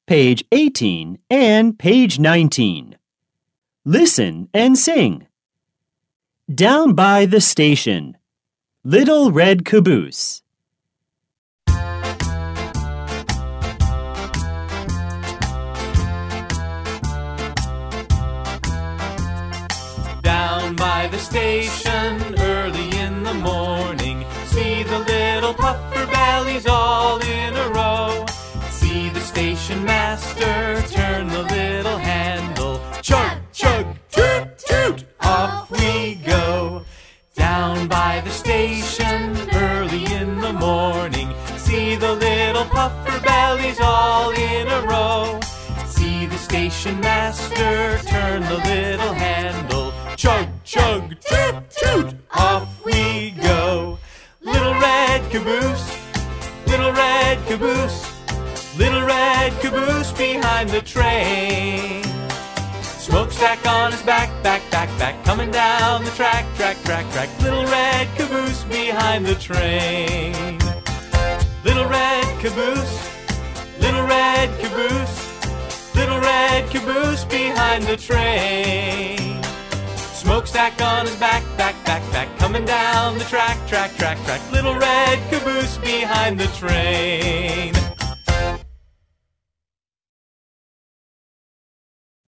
page 18 and page 19. Listen and sing. Down by the station. Little red caboose. Down by the station early in the morning, see the little puffer bellies all in a row. See the station master turn the little handle. Chug, chug, toot, toot, off we go. Down by the station early in the morning, see the little puffer bellies all in a row. See the station master turn the little handle. Chug, chug, toot, toot, off we go. Little red caboose, little red caboose, little red caboose behind the train. Smokestack on his back, back, back, back, coming down the track, track, track, track. Little red caboose behind the train. Little red caboose, little red caboose, little red caboose behind the train. Smokestack on his back, back, back, back, coming down the track, track, track, track. Little red caboose behind the train.